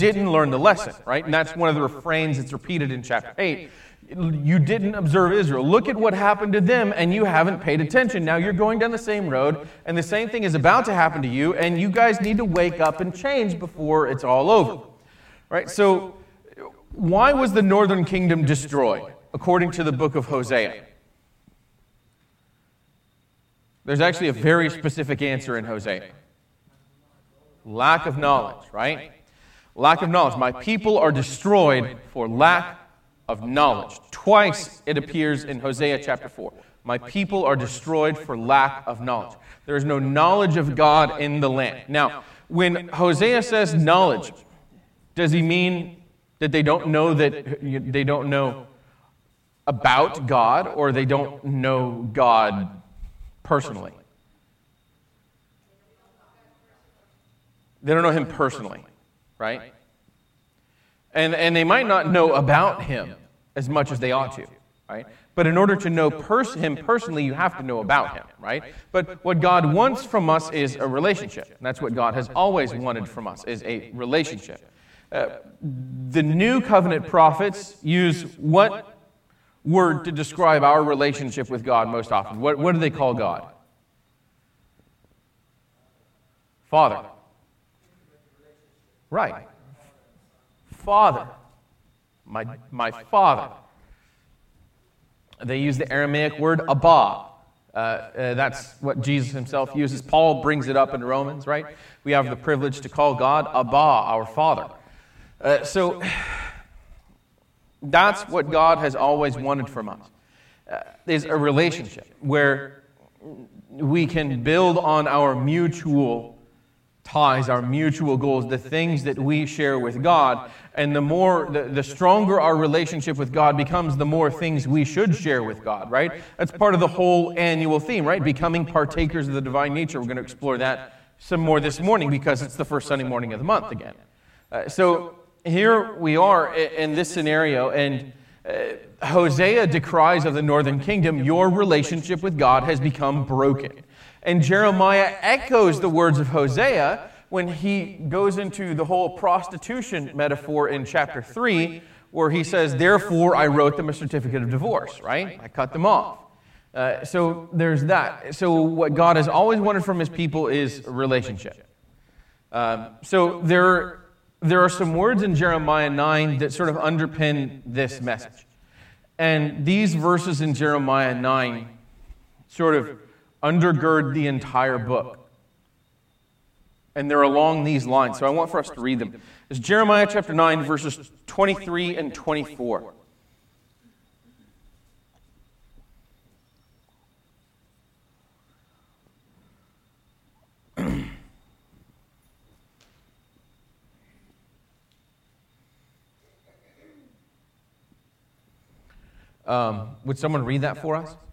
didn't learn the lesson, right? And that's one of the refrains that's repeated in chapter 8. You didn't observe Israel. Look at what happened to them, and you haven't paid attention. Now you're going down the same road, and the same thing is about to happen to you, and you guys need to wake up and change before it's all over. Right? So, why was the northern kingdom destroyed, according to the book of Hosea? There's actually a very specific answer in Hosea. Lack of knowledge, right? Lack of knowledge. My people are destroyed for lack of knowledge. Twice it appears in Hosea chapter 4. My people are destroyed for lack of knowledge. There is no knowledge of God in the land. Now, when Hosea says knowledge, does he mean that they don't know about God, or they don't know God personally? They don't know him personally, right? And they might not know about him as much as they ought to, right? But in order to know him personally, you have to know about him, right? But what God wants from us is a relationship. And that's what God has always wanted from us, is a relationship. The New Covenant prophets use what word to describe our relationship with God most often? What do they call God? Father. Right. Father. My Father. They use the Aramaic word Abba. That's what Jesus himself uses. Paul brings it up in Romans, right? We have the privilege to call God Abba, our Father. So that's what God has always wanted from us, is a relationship where we can build on our mutual ties, our mutual goals, the things that we share with God. And the stronger our relationship with God becomes, the more things we should share with God, right? That's part of the whole annual theme, right? Becoming partakers of the divine nature. We're going to explore that some more this morning because it's the first Sunday morning of the month again. So here we are in this scenario, and Hosea decries of the northern kingdom, your relationship with God has become broken. And Jeremiah echoes the words of Hosea when he goes into the whole prostitution metaphor in chapter 3, where he says, therefore I wrote them a certificate of divorce, right? I cut them off. So there's that. So what God has always wanted from his people is a relationship. So there are some words in Jeremiah 9 that sort of underpin this message. And these verses in Jeremiah 9 sort of undergird the entire book. And they're along these lines. So I want for us to read them. It's Jeremiah chapter 9, verses 23 and 24. Would someone read that for us?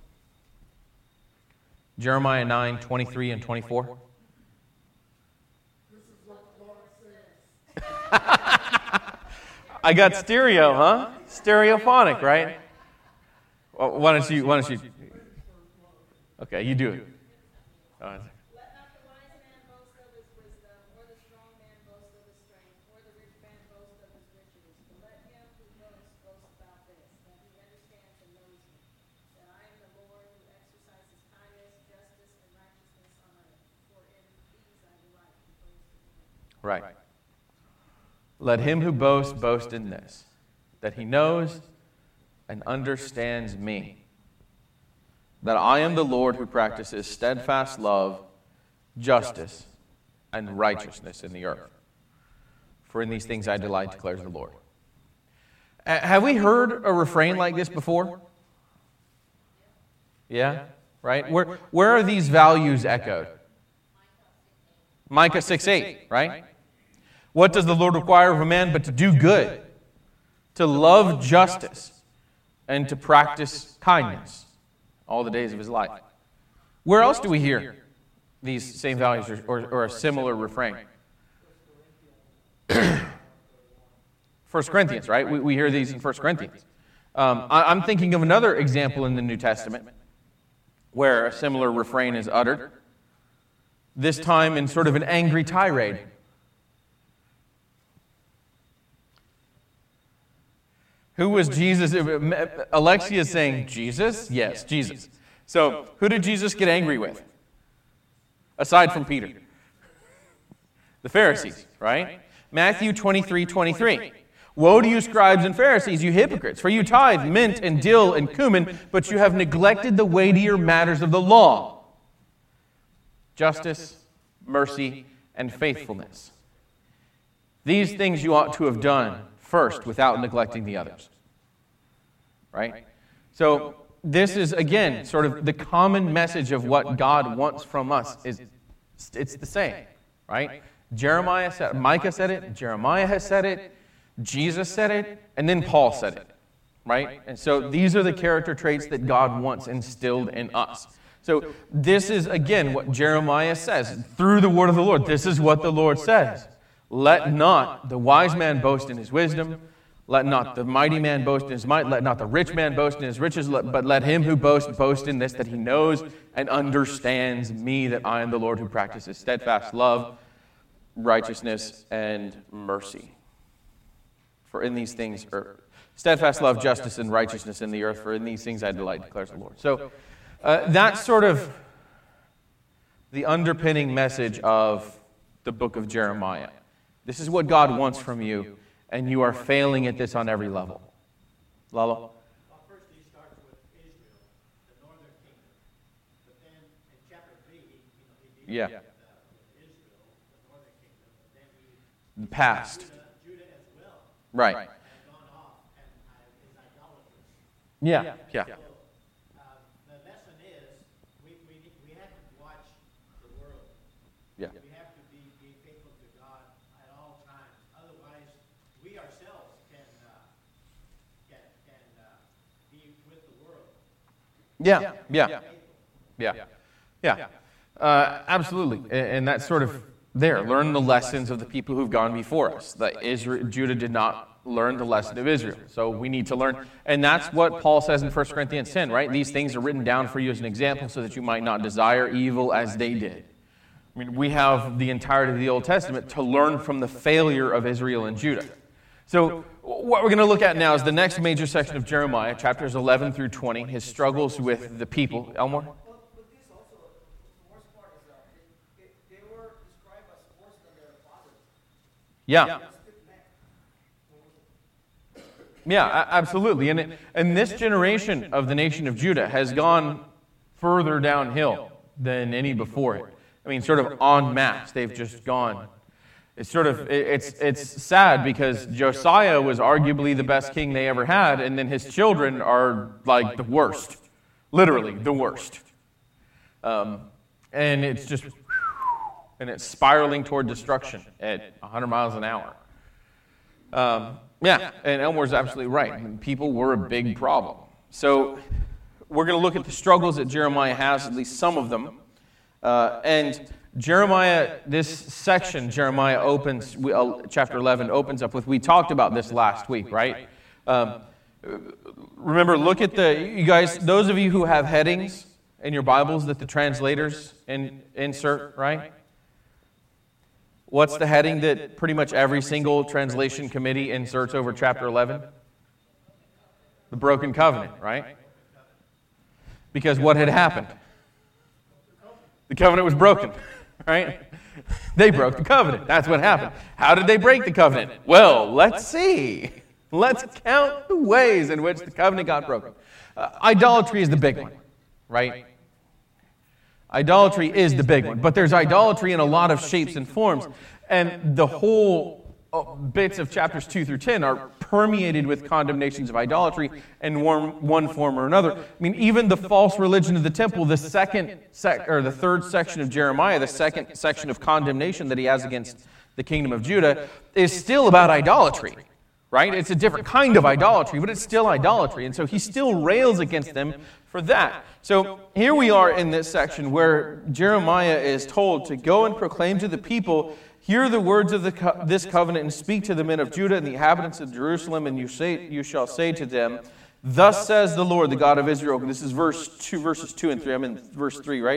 Jeremiah 9, 23 and 24. This is what the Lord says. I got stereo, huh? Stereophonic, right? Well, why don't you? Okay, you do it. Let not the wise man boast of his wisdom, or the strong man boast of his strength, or the rich man boast of his riches. But let him who boasts boast about this, that he understands and knows me, that I am the Lord who exercises kindness, justice, and righteousness on earth. For in these I delight to boast in him. Right. Let him who boasts boast in this, that he knows and understands me, that I am the Lord who practices steadfast love, justice, and righteousness in the earth. For in these things I delight, declares the Lord. Have we heard a refrain like this before? Yeah? Right? Where are these values echoed? Micah 6:8, right? What does the Lord require of a man but to do good, to love justice, and to practice kindness all the days of his life? Where else do we hear these same values or a similar refrain? 1 Corinthians, right? We hear these in 1 Corinthians. I'm thinking of another example in the New Testament where a similar refrain is uttered, this time in sort of an angry tirade. Who was Jesus? Alexia is saying, Jesus? Yes, Jesus. So, who did Jesus get angry with? Aside from Peter. The Pharisees, right? Matthew 23:23. Woe to you, scribes and Pharisees, you hypocrites, for you tithe mint and dill and cumin, but you have neglected the weightier matters of the law. Justice, mercy, and faithfulness. These things you ought to have done first without neglecting the others. Right? So this is, again, sort of the common message of what God wants from us. It's the same. Right? Jeremiah said it, Micah said it, Jeremiah has said it, Jesus said it, and then Paul said it. Right? And so these are the character traits that God wants instilled in us. So this is, again, what Jeremiah says. Through the word of the Lord, this is what the Lord says. Let not the wise man boast in his wisdom. Let not the mighty man boast in his might. Let not the rich man boast in his riches. But let him who boasts boast in this, that he knows and understands me, that I am the Lord who practices steadfast love, righteousness, and mercy. For in these things, steadfast love, justice, and righteousness in the earth, for in these things I delight, declares the Lord. So that's sort of the underpinning message of the book of Jeremiah. This is what God wants from you, and you are failing at this on every level. Lalo? Well, first he starts with Israel, the northern kingdom. But then in chapter 3, he deals with Israel, the northern kingdom. But then he The past. Judah as well. Right. Has gone off and is idolatrous. Yeah. So the lesson is we have to watch the world. Yeah. We have to be faithful to God at all times. Otherwise, we ourselves can be with the world. Yeah. Absolutely. And that's sort of there. Learn the lessons of the people who've gone before us. Judah did not learn the lesson of Israel. So we need to learn. And that's what Paul says in 1 Corinthians 10, right? These things are written down for you as an example so that you might not desire evil as they did. I mean, we have the entirety of the Old Testament to learn from the failure of Israel and Judah. So what we're going to look at now is the next major section of Jeremiah, chapters 11 through 20, his struggles with the people. Elmore? But this also, the worst part is that they were described as worse than their fathers. Yeah. Yeah, absolutely. And this generation of the nation of Judah has gone further downhill than any before it. I mean, sort of en masse, they've just gone. It's sad because Josiah was arguably the best king they ever had, and then his children are like the worst, literally the worst. And it's just, and it's spiraling toward destruction at 100 miles an hour. Yeah, and Elmore's absolutely right. I mean, people were a big problem. So we're going to look at the struggles that Jeremiah has, at least some of them. And Jeremiah, this section, Jeremiah opens, chapter 11 opens up with, we talked about this last week, right? Remember, look at you guys, those of you who have headings in your Bibles that the translators insert, right? What's the heading that pretty much every single translation committee inserts over chapter 11? The broken covenant, right? Because what had happened? The covenant was broken, right? They broke the covenant. That's what happened. How did they break the covenant? Well, let's see. Let's count the ways in which the covenant got broken. Idolatry is the big one, right? Idolatry is the big one, but there's idolatry in a lot of shapes and forms, and the whole bits of chapters 2 through 10 are permeated with condemnations of idolatry in one form or another. I mean, even the false religion of the temple, the third section of Jeremiah, the second section of condemnation that he has against the kingdom of Judah, is still about idolatry, right? It's a different kind of idolatry, but it's still idolatry, and so he still rails against them for that. So here we are in this section where Jeremiah is told to go and proclaim to the people, hear the words of this covenant and speak to the men of Judah and the inhabitants of Jerusalem, and you shall say to them, thus says the Lord, the God of Israel. This is verses 2 and 3. I'm in verse 3, right?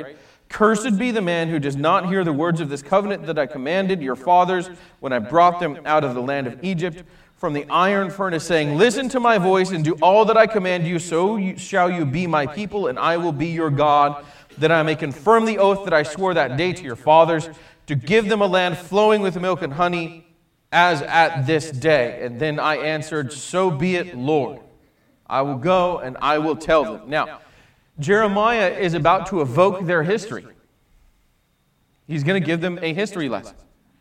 Cursed be the man who does not hear the words of this covenant that I commanded your fathers when I brought them out of the land of Egypt from the iron furnace, saying, listen to my voice and do all that I command you, so shall you be my people, and I will be your God, that I may confirm the oath that I swore that day to your fathers, to give them a land flowing with milk and honey, as at this day. And then I answered, so be it, Lord. I will go and I will tell them. Now, Jeremiah is about to evoke their history. He's going to give them a history lesson.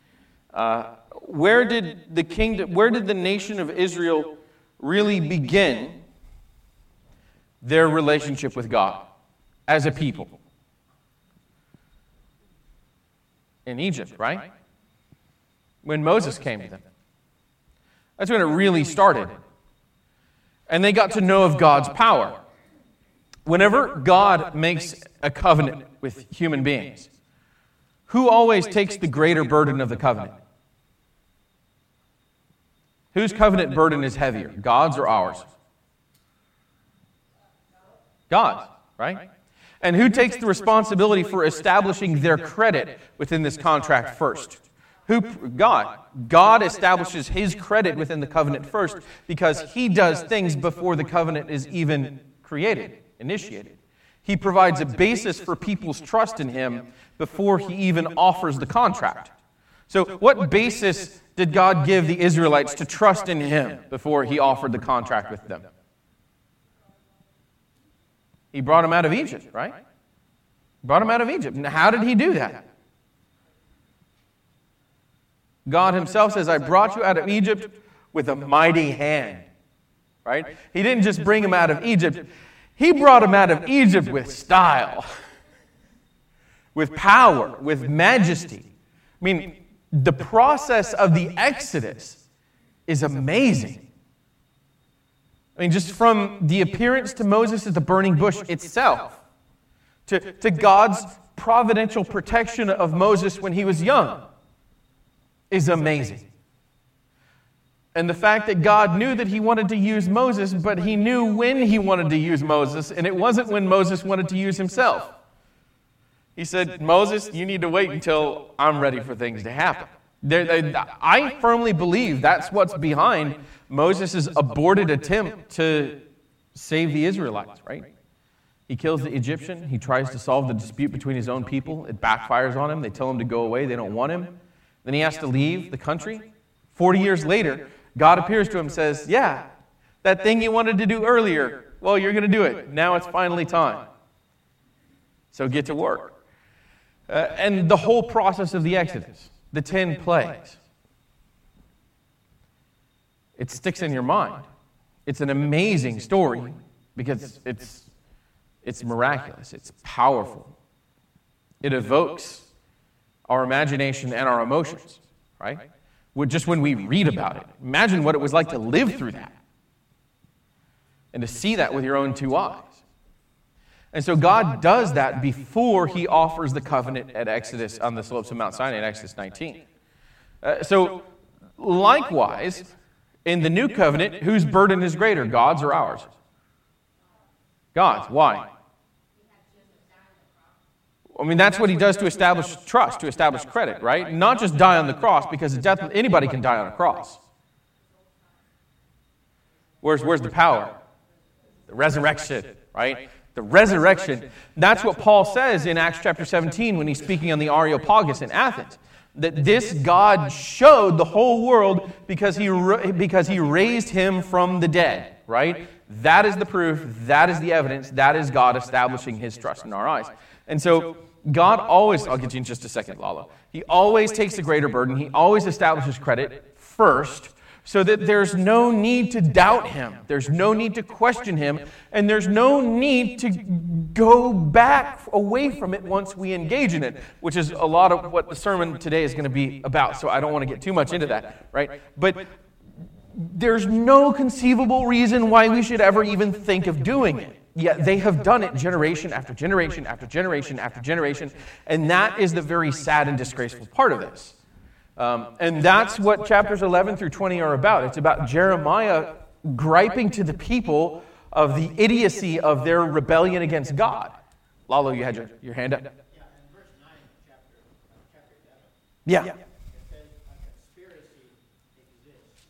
Where did the nation of Israel really begin their relationship with God as a people? In Egypt, right? When Moses came to them. That's when it really started. And they got to know of God's power. Whenever God makes a covenant with human beings, who always takes the greater burden of the covenant? Whose covenant burden is heavier, God's or ours? God's, right? And who takes the responsibility for establishing their credit within this contract first? God. God establishes his credit within the covenant first because he does things before the covenant is even created, initiated. He provides a basis for people's trust in him before he even offers the contract. So what basis did God give the Israelites to trust in him before he offered the contract with them? He brought them out of Egypt, right? Brought them out of Egypt. And how did he do that? God himself says, I brought you out of Egypt with a mighty hand. Right? He didn't just bring them out of Egypt. He brought them out of Egypt with style, with power, with majesty. I mean, the process of the Exodus is amazing. I mean, just from the appearance to Moses at the burning bush itself, to God's providential protection of Moses when he was young, is amazing. And the fact that God knew that he wanted to use Moses, but he knew when he wanted to use Moses, and it wasn't when Moses wanted to use himself. He said, Moses, you need to wait until I'm ready for things to happen. I firmly believe that's what's behind Moses' aborted attempt to save the Israelites, right? He kills the Egyptian. He tries to solve the dispute between his own people. It backfires on him. They tell him to go away. They don't want him. Then he has to leave the country. 40 years later, God appears to him and says, yeah, that thing you wanted to do earlier, well, you're going to do it. Now it's finally time. So get to work. And the whole process of the Exodus, the 10 plagues, it sticks in your mind. It's an amazing story because it's miraculous. It's powerful. It evokes our imagination and our emotions, right? Just when we read about it. Imagine what it was like to live through that and to see that with your own two eyes. And so God does that before he offers the covenant at Exodus on the slopes of Mount Sinai in Exodus 19. So likewise, in the new covenant, whose burden is greater, God's or ours? God's. Why? I mean, that's what he does to establish trust, to establish credit, right? Not just die on the cross, because anybody can die on a cross. Where's the power? The resurrection, right? The resurrection. That's what Paul says in Acts chapter 17 when he's speaking on the Areopagus in Athens. That this God showed the whole world because he raised him from the dead, right? That is the proof. That is the evidence. That is God establishing his trust in our eyes. And so God always, I'll get you in just a second, Lalo. He always takes the greater burden. He always establishes credit first so that there's no need to doubt him. There's no need to question him. And there's no need to go back away from it once we engage in it, which is a lot of what the sermon today is going to be about. So I don't want to get too much into that, right? But there's no conceivable reason why we should ever even think of doing it. Yet they have done it generation after generation after generation after generation. And that is the very sad and disgraceful part of this. And that's what chapters 11 through 20 are about. It's about Jeremiah griping to the people of the idiocy of their rebellion against God. Lalo, you had your hand up. Yeah, and Yeah. It says a conspiracy exists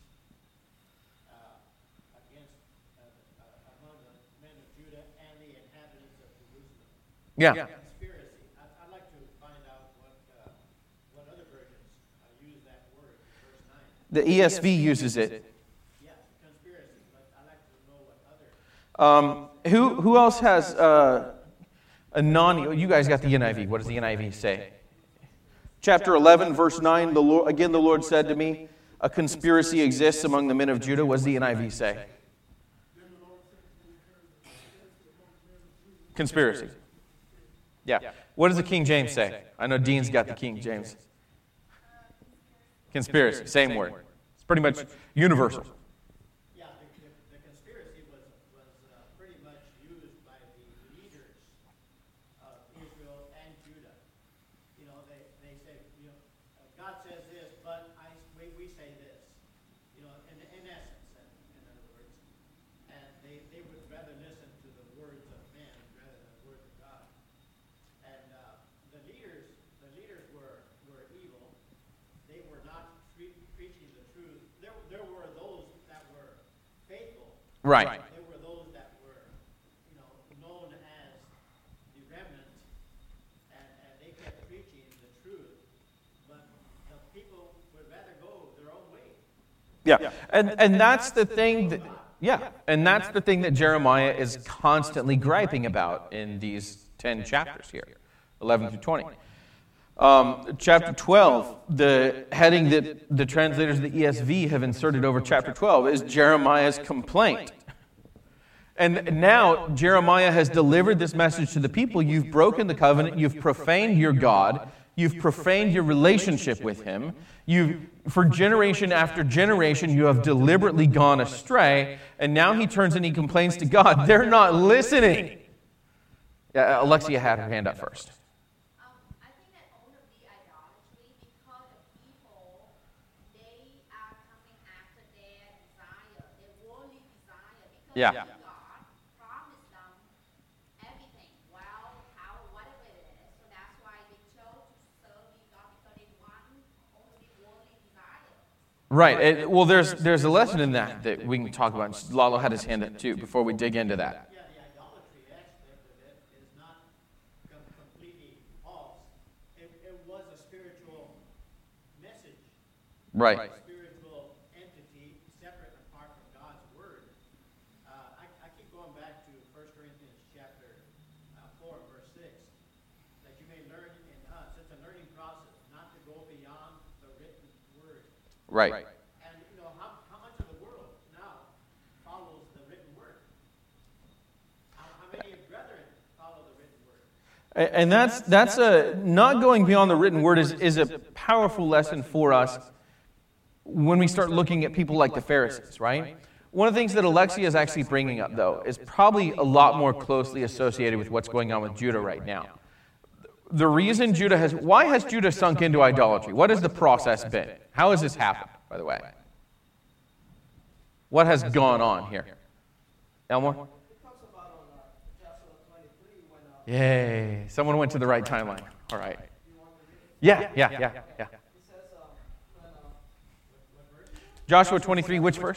against among the men of Judah and the inhabitants of Jerusalem. Yeah. Conspiracy. I'd like to find out what other versions use that word in verse 9. The ESV uses it. Yeah, conspiracy, but I'd like to know what other. Who else has a non? You guys got the NIV. What does the NIV say? Chapter 11, verse 9. The Lord said to me, "A conspiracy exists among the men of Judah." What does the NIV say? Conspiracy. Yeah. What does the King James say? I know Dean's got the King James. Conspiracy. Same word. It's pretty much universal. Yeah, the conspiracy was pretty much used by the leaders of Israel and Judah. You know, they say, you know, God says this, but we say this. You know, in essence, in other words. And they would rather listen to the words of men rather than the words of God. And the leaders were evil. They were not preaching the truth. There were those that were faithful. Right. There were those that were, you know, known as the remnant, and they kept preaching the truth. But the people would rather go their own way. Yeah. And that's the thing that, and that's the thing that Jeremiah is constantly griping about in these 10 chapters here, 11 through 20. Chapter 12, the heading that the translators of the ESV have inserted over chapter 12 is Jeremiah's complaint. And now Jeremiah has delivered this message to the people. You've broken the covenant. You've profaned your God. You've profaned your relationship with him. For generation after generation, you have deliberately gone astray. And now he turns and he complains to God. They're not listening. Alexia had her hand up first. I think that all of the idolatry, because the people, they are coming after their desire, their worldly desire. Because Yeah. God promised them everything, wealth, power, whatever it is. So that's why they chose to serve God, because they want only worldly desire. Right. Well, there's a lesson in that we can talk about. Lalo had his hand up too before we dig into that. Yeah, the idolatry aspect of it is not completely false. It was a spiritual message. Right. A spiritual entity separate and apart from God's word. I keep going back to 1 Corinthians chapter 4, verse 6, that you may learn in us. It's a learning process, not to go beyond the written word. Right. And you know, how much of the world now follows the written word? How many brethren follow the written word? And that's not going beyond the written word is a powerful lesson for us when we start looking at people like the Pharisees, right? One of the things that Alexia is actually bringing up, though, is probably a lot more closely associated with what's going on with Judah right now. The reason why has Judah sunk into idolatry? What has the process been? How has this happened, by the way? What has gone on here? Elmore? It talks about on Joshua 23 when Yay. Someone went to the right timeline. All right. you want to read it. Yeah. It says when Joshua 23, which verse?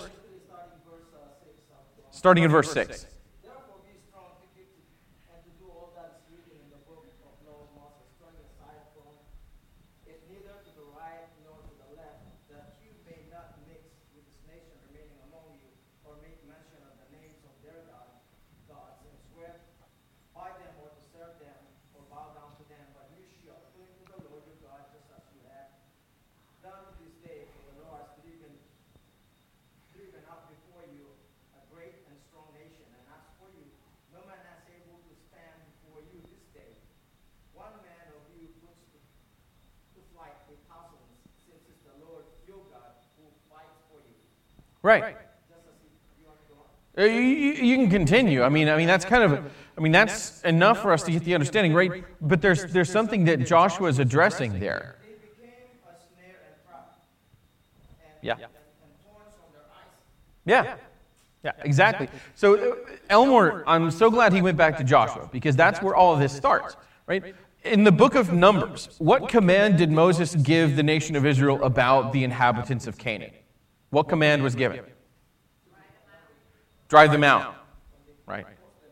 starting verse 6. Starting in verse 6. Therefore be strong to keep and to do all that is written in the book of law of Moses, turning aside from it neither to the right nor to the left, that you may not mix with this nation remaining among you, or make mention of the names of their gods, and swear by them or to serve them or bow down to them, but you shall cling to the Lord your God, just as you have done to this day, for the Lord has driven out before you a great and strong nation, and as for you, no man is able to stand before you this day. One man of you puts to flight 1,000, since it's the Lord your God who fights for you. Right. Just as you want to go on. You can continue. I mean, that's kind of, that's enough for us to get the understanding, right? But there's something that Joshua is addressing there. They became a snare and trap, Yeah. and thorns from their eyes. Yeah, exactly. So Elmore, I'm so glad he went back to Joshua, because that's where all of this starts, right? In the book of Numbers, what command did Moses give the nation of Israel about the inhabitants of Canaan? What command was given? Drive them out. Right.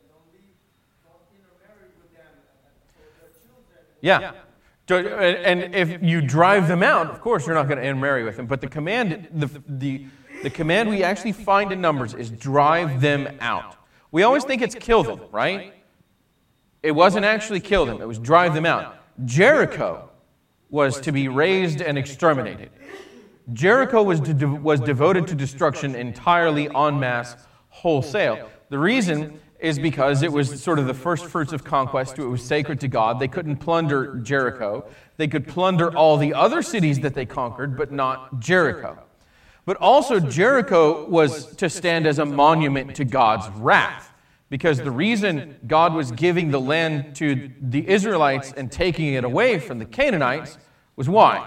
Yeah. And if you drive them out, of course you're not going to intermarry with them. But the command, the command we actually find in Numbers is drive them out. We always think it's kill them, right? It wasn't actually kill them. It was drive them out. Jericho was to be razed and exterminated. Jericho was devoted to destruction entirely en masse, wholesale. The reason is because it was sort of the first fruits of conquest. It was sacred to God. They couldn't plunder Jericho. They could plunder all the other cities that they conquered, but not Jericho. But also Jericho was to stand as a monument to God's wrath. Because the reason God was giving the land to the Israelites and taking it away from the Canaanites was why?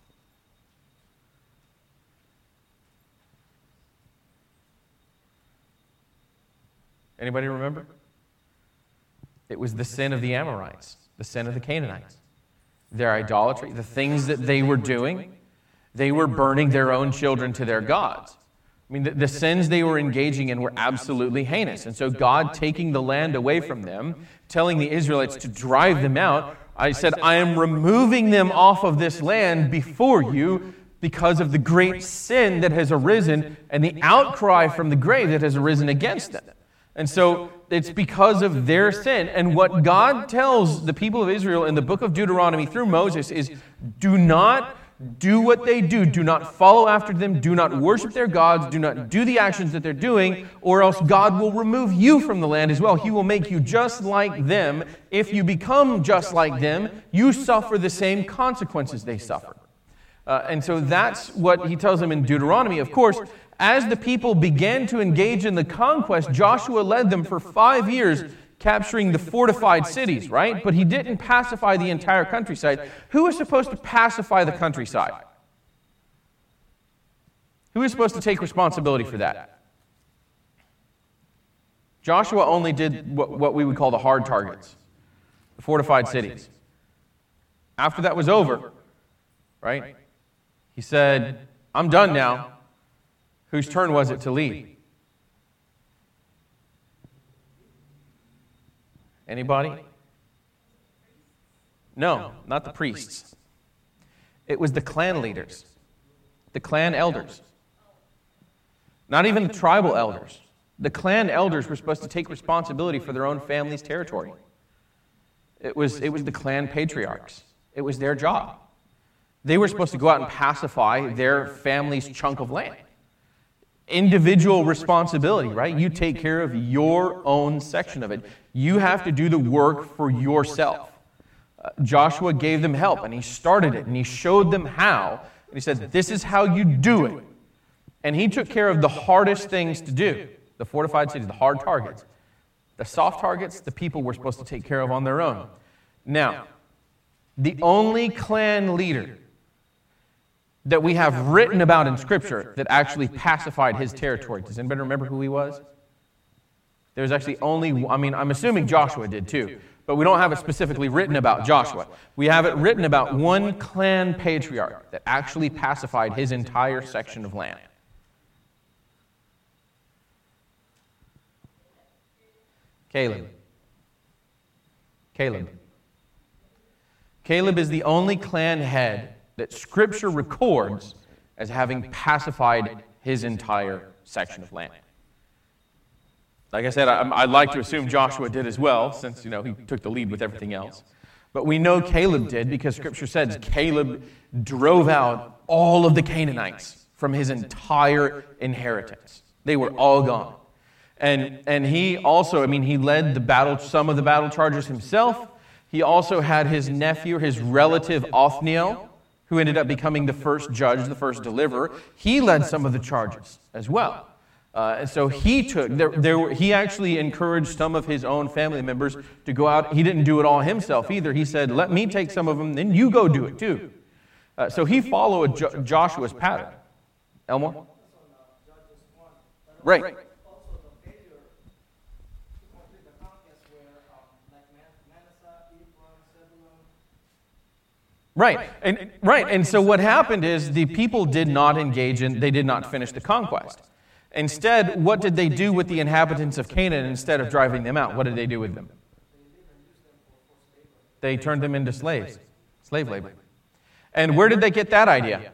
Anybody remember? It was the sin of the Amorites, the sin of the Canaanites. Their idolatry, the things that they were doing, they were burning their own children to their gods. I mean, the sins they were engaging in were absolutely heinous. And so God taking the land away from them, telling the Israelites to drive them out, I said, I am removing them off of this land before you because of the great sin that has arisen and the outcry from the grave that has arisen against them. And so it's because of their sin. And what God tells the people of Israel in the book of Deuteronomy through Moses is, do not do what they do. Do not follow after them. Do not worship their gods. Do not do the actions that they're doing, or else God will remove you from the land as well. He will make you just like them. If you become just like them, you suffer the same consequences they suffer. And so that's what he tells them in Deuteronomy. Of course, as the people began to engage in the conquest, Joshua led them for 5 years, capturing the fortified cities, right? But he didn't pacify the entire countryside. Who was supposed to pacify the countryside? Who was supposed to take responsibility for that? Joshua only did what we would call the hard targets, the fortified cities. After that was over, right? He said, I'm done now. Whose turn was it to lead? Anybody? No, not the priests. It was the clan leaders, the clan elders. Not even the tribal elders. The clan elders were supposed to take responsibility for their own family's territory. It was the clan patriarchs. It was their job. They were supposed to go out and pacify their family's chunk of land. Individual responsibility, right? You take care of your own section of it. You have to do the work for yourself. Joshua gave them help, and he started it, and he showed them how. And he said, this is how you do it. And he took care of the hardest things to do, the fortified cities, the hard targets. The soft targets, the people were supposed to take care of on their own. Now, the only clan leader that we have written about in Scripture that actually pacified his territory. Does anybody remember who he was? There's actually only, I'm assuming Joshua did too, but we don't have it specifically written about Joshua. We have it written about one clan patriarch that actually pacified his entire section of land. Caleb. Caleb is the only clan head that Scripture records as having pacified his entire section of land. Like I said, I'd like to assume Joshua did as well, since he took the lead with everything else. But we know Caleb did because Scripture says Caleb drove out all of the Canaanites from his entire inheritance. They were all gone. And he also, he led the battle, some of the battle charges himself. He also had his nephew, his relative Othniel, who ended up becoming the first judge, the first deliverer. He led some of the charges as well. And so he actually encouraged some of his own family members to go out. He didn't do it all himself either. He said, let me take some of them, then you go do it too. So he followed Joshua's pattern. Elmore? Right. Right. And so what happened is the people did not engage in, they did not finish the conquest. Instead, what did they do with the inhabitants of Canaan instead of driving them out? What did they do with them? They turned them into slaves, slave labor. And where did they get that idea?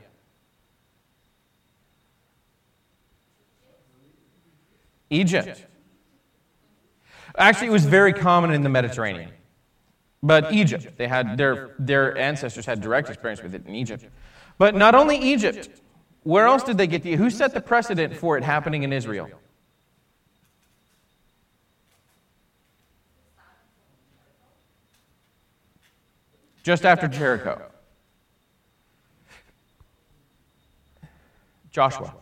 Egypt. Actually, it was very common in the Mediterranean. But Egypt, they had their ancestors had direct experience with it in Egypt. But not only Egypt, where else did they get who set the precedent for it happening in Israel? Just after Jericho. Joshua.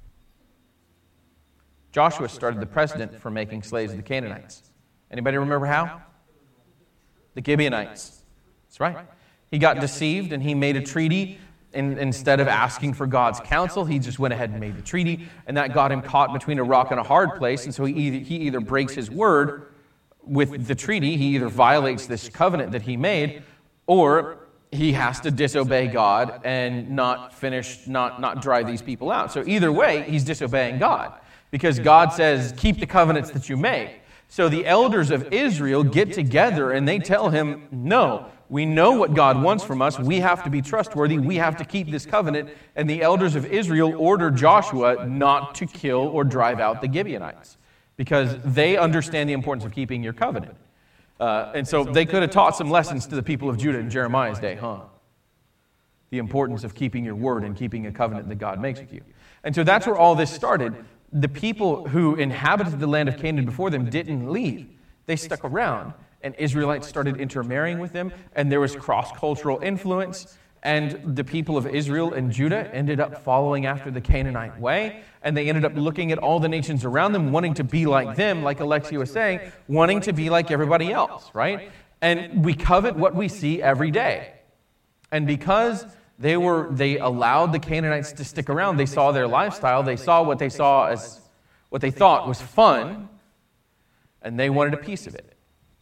Joshua started the precedent for making slaves of the Canaanites. Anybody remember how? The Gibeonites. That's right. He got deceived and he made a treaty. And instead of asking for God's counsel, he just went ahead and made the treaty. And that got him caught between a rock and a hard place. And so he either breaks his word with the treaty, he either violates this covenant that he made, or he has to disobey God and not drive these people out. So either way, he's disobeying God. Because God says, keep the covenants that you make. So the elders of Israel get together and they tell him, no, we know what God wants from us. We have to be trustworthy. We have to keep this covenant. And the elders of Israel order Joshua not to kill or drive out the Gibeonites because they understand the importance of keeping your covenant. And so they could have taught some lessons to the people of Judah in Jeremiah's day, huh? The importance of keeping your word and keeping a covenant that God makes with you. And so that's where all this started. The people who inhabited the land of Canaan before them didn't leave. They stuck around, and Israelites started intermarrying with them, and there was cross-cultural influence, and the people of Israel and Judah ended up following after the Canaanite way, and they ended up looking at all the nations around them, wanting to be like them, like Alexia was saying, wanting to be like everybody else, right? And we covet what we see every day. And because they allowed the Canaanites to stick around. They saw their lifestyle. They saw what they saw as what they thought was fun, and they wanted a piece of it.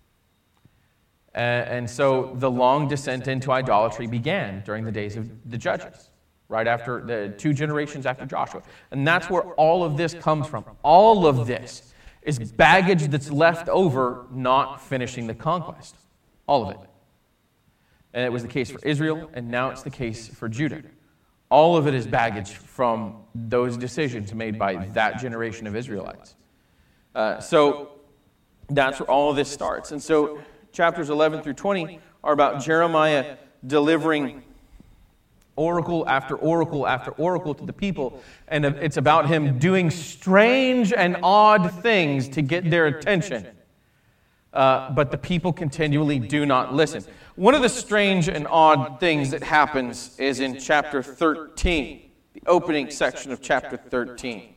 And so the long descent into idolatry began during the days of the Judges, right after the 2 generations after Joshua. And that's where all of this comes from. All of this is baggage that's left over not finishing the conquest. All of it. And it was the case for Israel, and now it's the case for Judah. All of it is baggage from those decisions made by that generation of Israelites. So that's where all of this starts. And so chapters 11 through 20 are about Jeremiah delivering oracle after oracle after oracle to the people. And it's about him doing strange and odd things to get their attention. But the people continually do not listen. One of the strange and odd things that happens is in chapter 13, the opening section of chapter 13.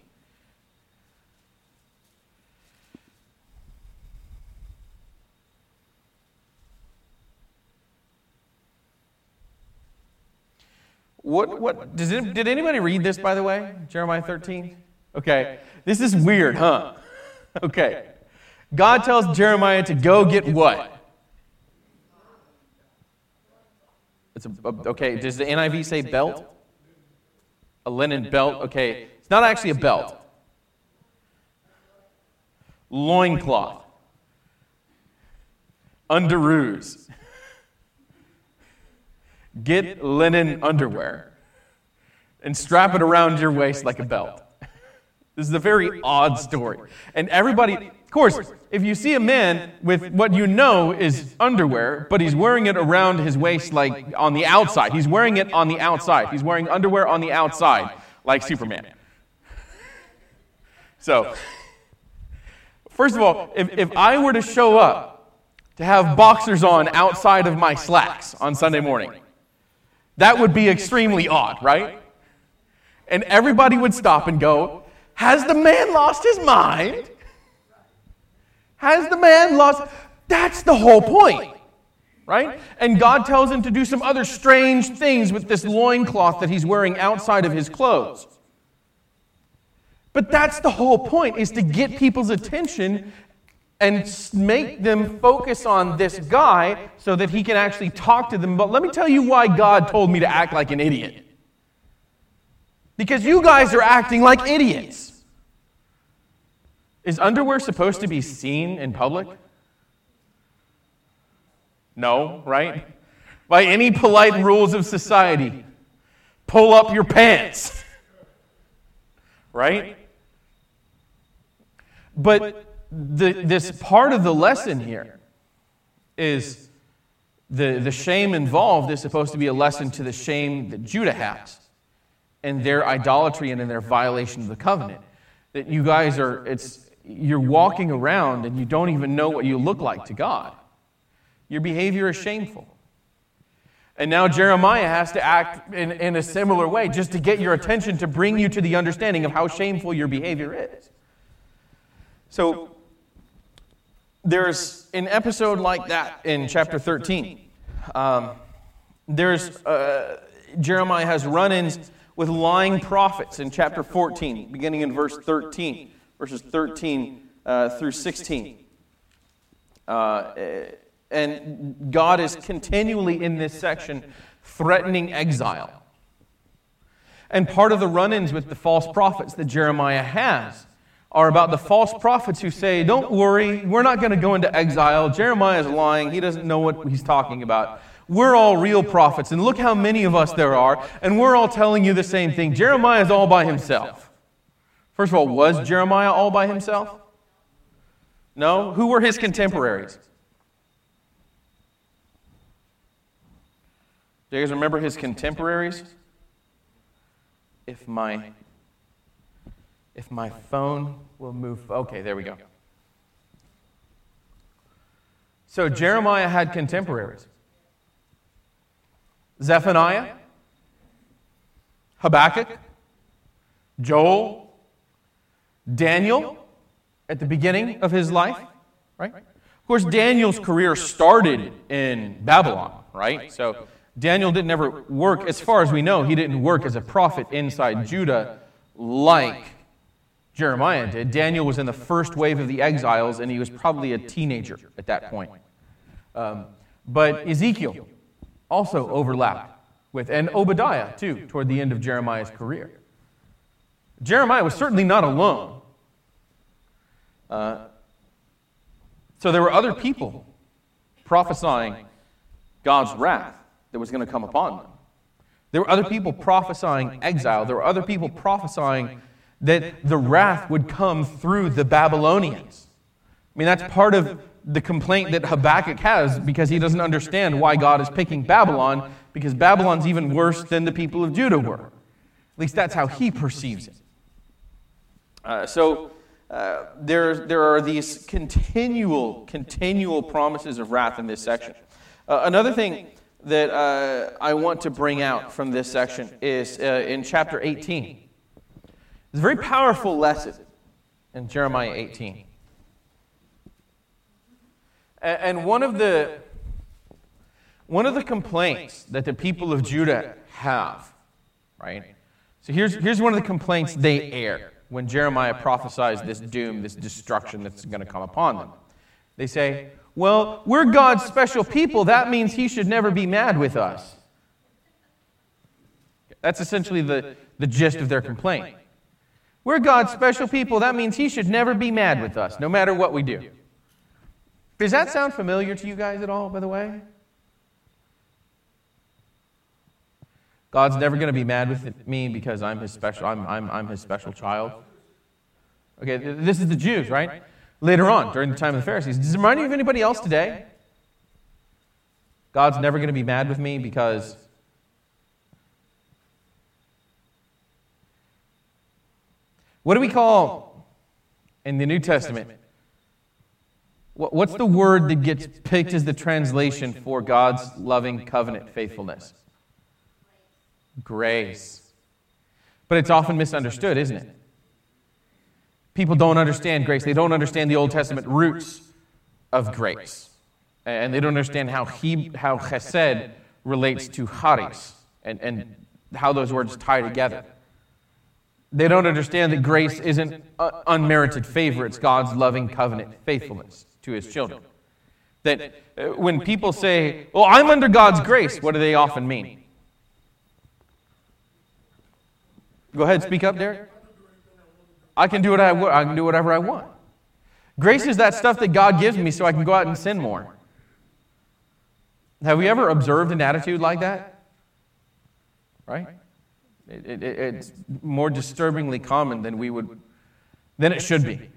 Did anybody read this, by the way? Jeremiah 13? Okay. This is weird, huh? Okay. God tells Jeremiah to go get what? Okay, does the NIV say belt? A linen belt? Okay, it's not actually a belt. Loincloth. Underoos. Get linen underwear and strap it around your waist like a belt. This is a very odd story. And everybody, of course, if you see a man with what you know is underwear, but he's wearing it around his waist like on the outside. He's wearing it on the outside. He's wearing underwear on the outside like Superman. So, first of all, if I were to show up to have boxers on outside of my slacks on Sunday morning, that would be extremely odd, right? And everybody would stop and go, has the man lost his mind? Has the man lost? That's the whole point, right? And God tells him to do some other strange things with this loincloth that he's wearing outside of his clothes. But that's the whole point, is to get people's attention and make them focus on this guy so that he can actually talk to them. But let me tell you why God told me to act like an idiot. Because you guys are acting like idiots. Is underwear supposed to be seen in public? No, right? By any polite rules of society, pull up your pants. Right? But this part of the lesson here is the shame involved is supposed to be a lesson to the shame that Judah has and their idolatry and in their violation of the covenant. That you guys you're walking around and you don't even know what you look like to God. Your behavior is shameful. And now Jeremiah has to act in a similar way just to get your attention, to bring you to the understanding of how shameful your behavior is. So, there's an episode like that in chapter 13. Jeremiah has run-ins with lying prophets in chapter 14, beginning in verse 13, verses 13 through 16. And God is continually in this section threatening exile. And part of the run-ins with the false prophets that Jeremiah has are about the false prophets who say, don't worry, we're not going to go into exile. Jeremiah is lying. He doesn't know what he's talking about. We're all real prophets, and look how many of us there are, and we're all telling you the same thing. Jeremiah is all by himself. First of all, was Jeremiah all by himself? No? Who were his contemporaries? Do you guys remember his contemporaries? If my phone will move. Okay, there we go. So Jeremiah had contemporaries. Zephaniah, Habakkuk, Joel, Daniel at the beginning of his life, right? Of course, Daniel's career started in Babylon, right? So Daniel didn't ever work, as far as we know, he didn't work as a prophet inside Judah like Jeremiah did. Daniel was in the first wave of the exiles, and he was probably a teenager at that point. But Ezekiel also overlapped with, and Obadiah too, toward the end of Jeremiah's career. Jeremiah was certainly not alone. So there were other people prophesying God's wrath that was going to come upon them. There were other people prophesying exile. There were other people prophesying that the wrath would come through the Babylonians. I mean, that's part of the complaint that Habakkuk has, because he doesn't understand why God is picking Babylon, because Babylon's even worse than the people of Judah were. At least that's how he perceives it. There are these continual promises of wrath in this section. Another thing that I want to bring out from this section is in chapter 18. It's a very powerful lesson in Jeremiah 18. And one of the complaints that the people of Judah have, right? So here's one of the complaints they air when Jeremiah prophesies this doom, this destruction that's going to come upon them. They say, well, we're God's special people. That means he should never be mad with us. That's essentially the gist of their complaint. We're God's special people. That means he should never be mad with us, no matter what we do. Does that sound familiar to you guys at all, by the way? God's never going to be mad with me because I'm his special. I'm his special child. Okay, this is the Jews, right? Later on, during the time of the Pharisees. Does it remind you of anybody else today? God's never going to be mad with me because what do we call in the New Testament? What's the word that gets picked as the translation for God's loving covenant faithfulness? Grace. But it's often misunderstood, isn't it? People don't understand grace. They don't understand the Old Testament roots of grace. And they don't understand how chesed relates to charis and how those words tie together. They don't understand that grace isn't unmerited favor. It's God's loving covenant faithfulness. to his children. That when people say, well, I'm under God's grace, what do they often mean? Go ahead, speak up, Derek. I can do I can do whatever I want. Grace is that stuff that God gives me so I can go out and sin more. Have we ever observed an attitude like that? Right? It's more disturbingly common than it should be.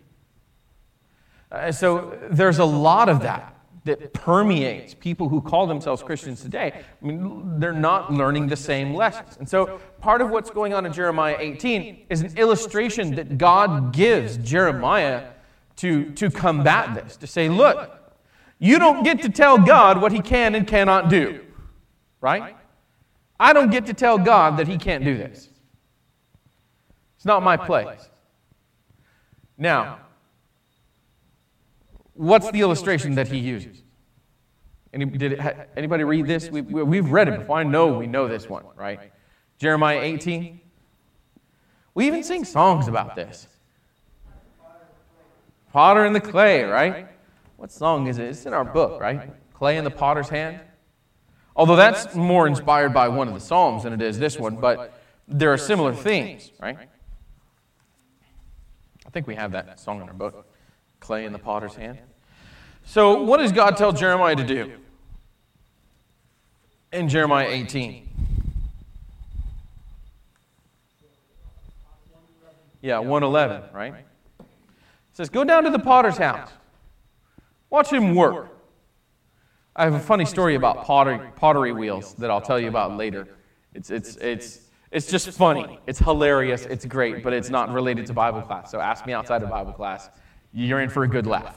So there's a lot of that permeates people who call themselves Christians today. I mean, they're not learning the same lessons. And so part of what's going on in Jeremiah 18 is an illustration that God gives Jeremiah to combat this, to say, look, you don't get to tell God what he can and cannot do, right? I don't get to tell God that he can't do this. It's not my place. Now, what's the illustration that he uses? Anybody read this? We've read it before. I know we know this one, right? Jeremiah 18. We even sing songs about this. Potter and the clay, right? What song is it? It's in our book, right? Clay in the potter's hand. Although that's more inspired by one of the Psalms than it is this one, but there are similar themes, right? I think we have that song in our book. Clay in the potter's hand. So what does God tell Jeremiah to do in Jeremiah 18? Yeah, 1:11, right? It says, go down to the potter's house. Watch him work. I have a funny story about pottery wheels that I'll tell you about later. It's just funny. It's hilarious. It's great, but it's not related to Bible class. So ask me outside of Bible class. You're in for a good laugh.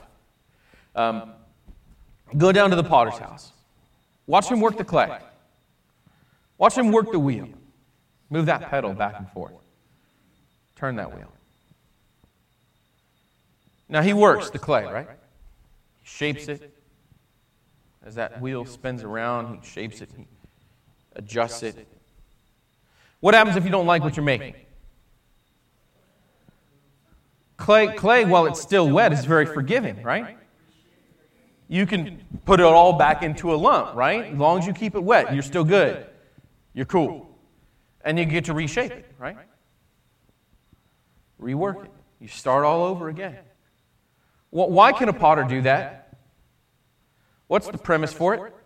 Go down to the potter's house. Watch him work the clay. Watch him work the wheel. Move that pedal back and forth. Turn that wheel. Now he works the clay, right? He shapes it. As that wheel spins around, he shapes it, he adjusts it. What happens if you don't like what you're making? Clay, while it's still wet, is very forgiving, right? You can put it all back into a lump, right? As long as you keep it wet, you're still good. You're cool. And you get to reshape it, right? Rework it. You start all over again. Well, why can a potter do that? What's the premise for it?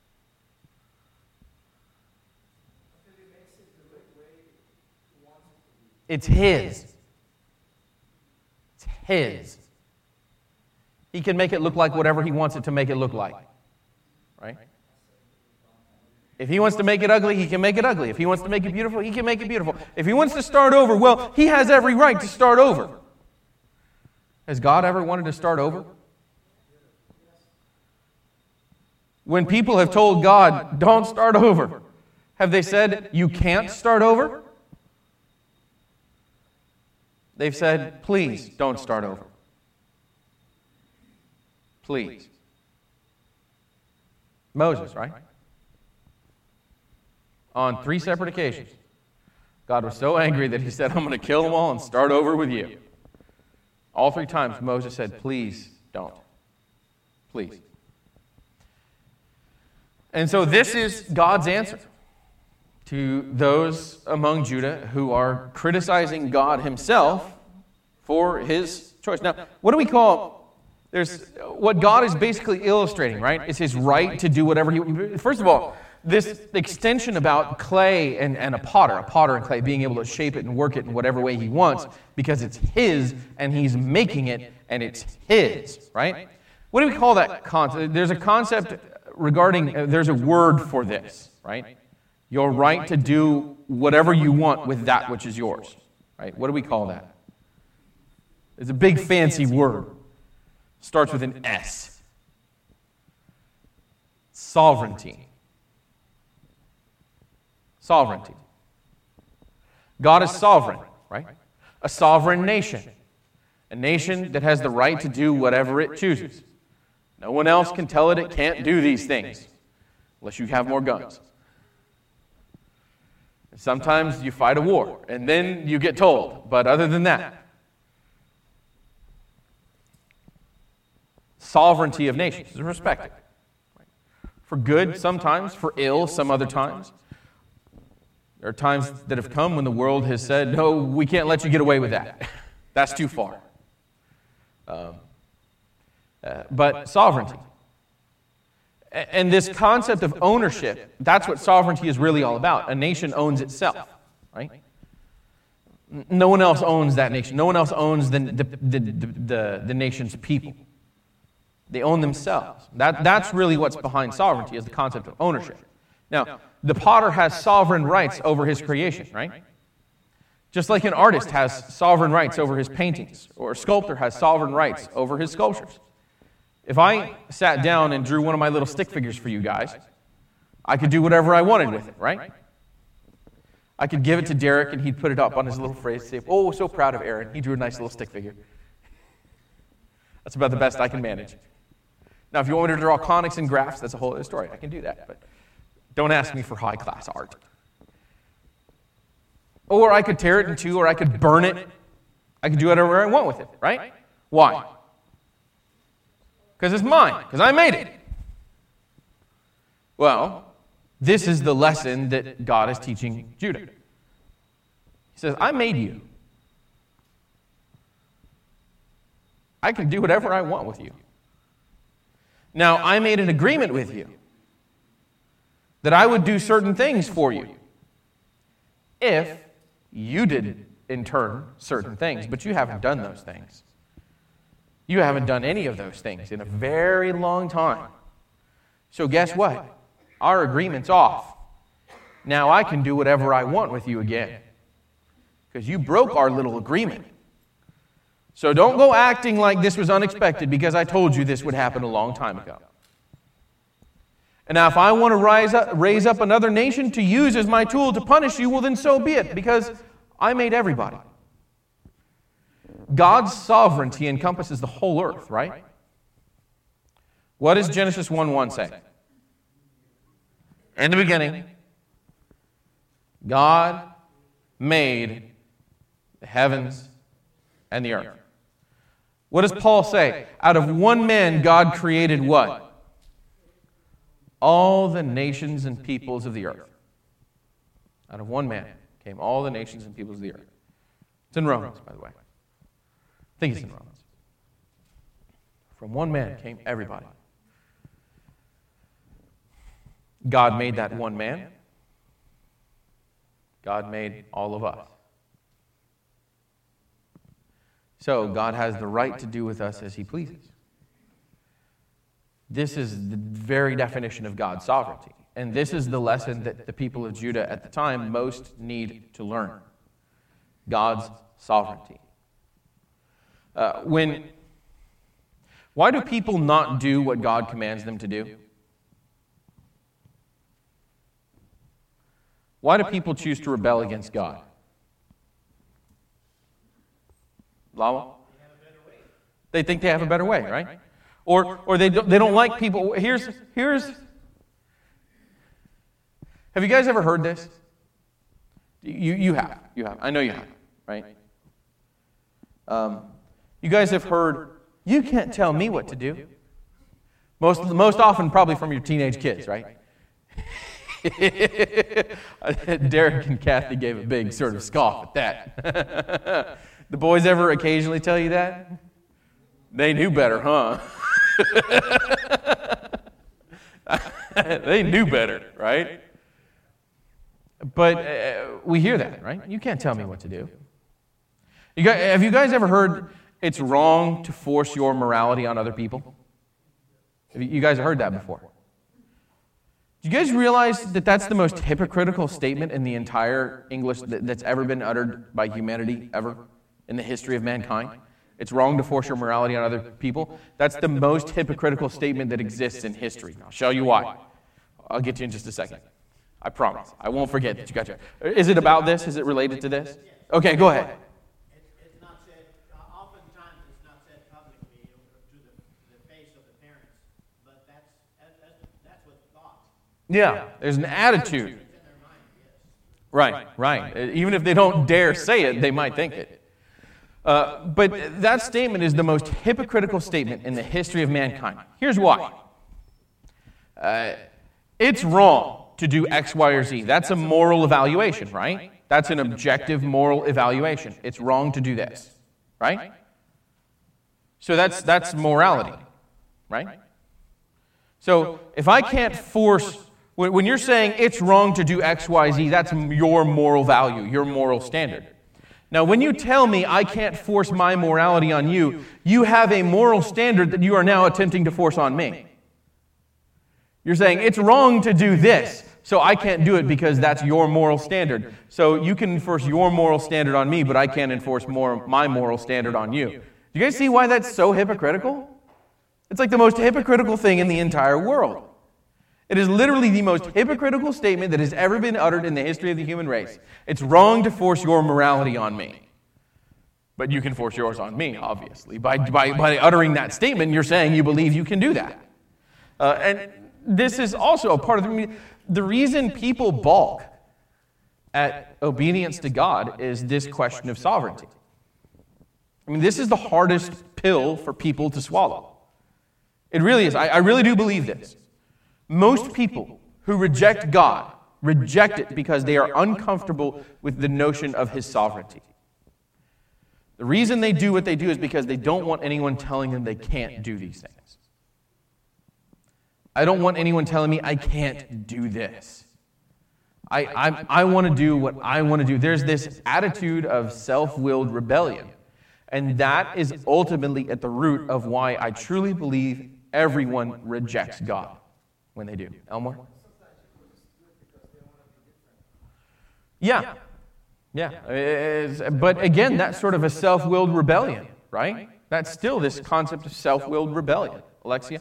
It's his. It's his. He can make it look like whatever he wants it to make it look like. Right? If he wants to make it ugly, he can make it ugly. If he wants to make it beautiful, he can make it beautiful. If he wants to start over, well, he has every right to start over. Has God ever wanted to start over? When people have told God, don't start over, have they said, you can't start over? They've said, please don't start over. Please. Moses, right? On 3 separate occasions, God was so angry that he said, I'm going to kill them all and start over with you. All 3 times Moses said, please don't. Please. And so this is God's answer to those among Judah who are criticizing God himself for his choice. Now, what do we call, what God is basically illustrating, right, is his right to do whatever he, first of all, this extension about clay and a potter and clay, being able to shape it and work it in whatever way he wants because it's his and he's making it and it's his, right? What do we call that concept? There's a concept regarding, there's a word for this, right? Your right to do whatever you want with that which is yours, right? What do we call that? It's a big fancy word. Starts with an S. Sovereignty. Sovereignty. God is sovereign, right? A sovereign nation. A nation that has the right to do whatever it chooses. No one else can tell it can't do these things unless you have more guns. Sometimes you fight a war and then you get told, but other than that, sovereignty of nations is respected. For good sometimes, for ill some other times. There are times that have come when the world has said, no, we can't let you get away with that. That's too far. But sovereignty. And this concept of ownership, that's what sovereignty is really all about. A nation owns itself, right? No one else owns that nation. No one else owns the nation's people. They own themselves. That's really what's behind sovereignty, is the concept of ownership. Now, the potter has sovereign rights over his creation, right? Just like an artist has sovereign rights over his paintings, or a sculptor has sovereign rights over his sculptures. If I sat down and drew one of my little stick figures for you guys, I could do whatever I wanted with it, right? I could give it to Derek and he'd put it up on his little phrase, say, oh, so proud of Aaron. He drew a nice little stick figure. That's about the best I can manage. Now, if you want me to draw conics and graphs, that's a whole other story. I can do that, but don't ask me for high-class art. Or I could tear it in two, or I could burn it. I could do whatever I want with it, right? Why? Because it's mine, because I made it. Well, this is the lesson that God is teaching Judah. He says, I made you. I can do whatever I want with you. Now, I made an agreement with you that I would do certain things for you if you did, in turn, certain things. But you haven't done those things. You haven't done any of those things in a very long time. So guess what? Our agreement's off. Now I can do whatever I want with you again. Because you broke our little agreement. So don't go acting like this was unexpected because I told you this would happen a long time ago. And now if I want to raise up another nation to use as my tool to punish you, well then so be it, because I made everybody. God's sovereignty encompasses the whole earth, right? What does Genesis 1:1 say? In the beginning, God made the heavens and the earth. What does Paul say? Out of one man, God created what? All the nations and peoples of the earth. Out of one man came all the nations and peoples of the earth. It's in Romans, by the way. I think it's in Romans. From one man came everybody. God made that one man. God made all of us. So God has the right to do with us as He pleases. This is the very definition of God's sovereignty. And this is the lesson that the people of Judah at the time most need to learn. God's sovereignty. Why do people not do what God commands them to do? Why do people choose to rebel against God? Lama? They think they have a better way, right? Or they don't like people. Here's. Have you guys ever heard this? You have. I know you have, right? You guys have heard, you can't tell me what to do. Most often probably from your teenage kids, right? Derek and Kathy gave a big sort of scoff at that. The boys ever occasionally tell you that? They knew better, huh? They knew better, right? But we hear that, right? You can't tell me what to do. Have you guys ever heard it's wrong to force your morality on other people? You guys have heard that before. Do you guys realize that that's the most hypocritical statement in the entire English that's ever been uttered by humanity ever in the history of mankind? It's wrong to force your morality on other people. That's the most hypocritical statement that exists in history. I'll show you why. I'll get to you in just a second. I promise. I won't forget that you got your... Is it about this? Is it related to this? Okay, go ahead. It's not said, oftentimes it's not said publicly to the face of the parents, but that's what's thought. Yeah, there's an attitude. Right. Even if they don't dare say it, they might think it. But that statement is the most hypocritical statement in the history of mankind. Here's why. It's wrong to do X, Y, or Z. That's a moral evaluation, right? That's an objective moral evaluation. It's wrong to do this, right? So that's morality, right? So if I can't force, when you're saying it's wrong to do X, Y, Z, that's your moral value, your moral standard. Now, when you tell me I can't force my morality on you, you have a moral standard that you are now attempting to force on me. You're saying it's wrong to do this, so I can't do it because that's your moral standard. So you can enforce your moral standard on me, but I can't enforce my moral standard on you. Do you guys see why that's so hypocritical? It's like the most hypocritical thing in the entire world. It is literally the most hypocritical statement that has ever been uttered in the history of the human race. It's wrong to force your morality on me. But you can force yours on me, obviously. By uttering that statement, you're saying you believe you can do that. And this is also a part of the reason people balk at obedience to God is this question of sovereignty. I mean, this is the hardest pill for people to swallow. It really is. I really do believe this. Most people who reject God reject it because they are uncomfortable with the notion of His sovereignty. The reason they do what they do is because they don't want anyone telling them they can't do these things. I don't want anyone telling me I can't do this. I want to do what I want to do. There's this attitude of self-willed rebellion. And that is ultimately at the root of why I truly believe everyone rejects God when they do. Elmore? Yeah. But again, that's sort of a self-willed rebellion, right? That's still this concept of self-willed rebellion. Alexia?